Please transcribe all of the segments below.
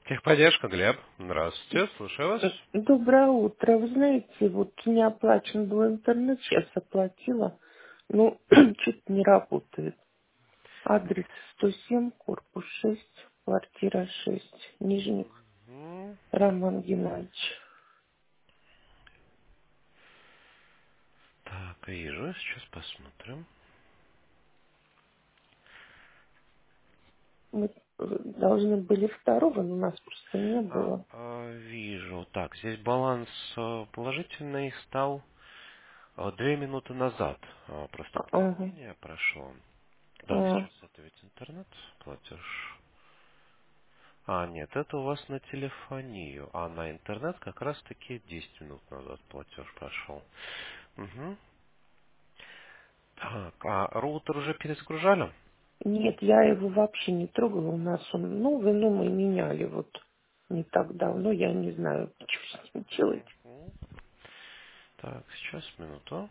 Техподдержка, Глеб. Здравствуйте, слушаю вас. Доброе утро. Вы знаете, вот не оплачен был интернет, сейчас оплатила, но что-то не работает. Адрес 107, корпус 6, квартира 6, Нижник, М, Роман Геннадьевич. Так, вижу, сейчас посмотрим. Мы должны были второго, но нас просто не было. Вижу. Так, здесь баланс положительный стал 2 минуты назад. Просто Ага. пополнение прошло. Да, А, сейчас это ведь интернет, платеж. Нет, это у вас на телефонию, а на интернет как раз-таки 10 минут назад платеж прошел. Угу. Так, а роутер уже перезагружали? нет, я его вообще не трогала. У нас он новый, но мы меняли вот не так давно. Я не знаю, что с ним делать. Мгм. Так, сейчас, минуту.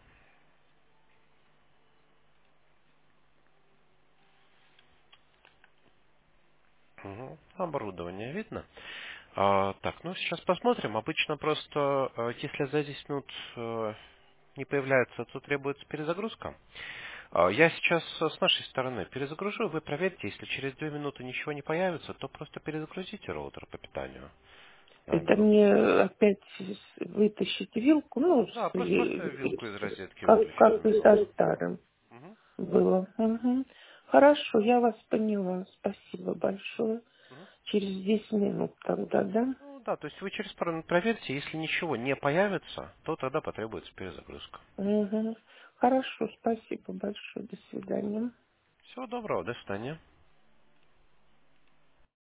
Мгм. Оборудование видно. Так, ну сейчас посмотрим. Обычно просто, если за 10 минут не появляется, то требуется перезагрузка. Я сейчас с нашей стороны перезагружу, вы проверьте, если через 2 минуты ничего не появится, то просто перезагрузите роутер по питанию. Это Грубо мне говоря. опять вытащить вилку, ну, Да, просто вилку из розетки как вытащите и со вилку. старым Мгм. было. Мгм. Хорошо, я вас поняла. Спасибо большое. Мгм. Через 10 минут тогда, да? Ну да, то есть вы через пару минут проверьте, если ничего не появится, то тогда потребуется перезагрузка. Мгм. Хорошо, спасибо большое. До свидания. Всего доброго, до свидания.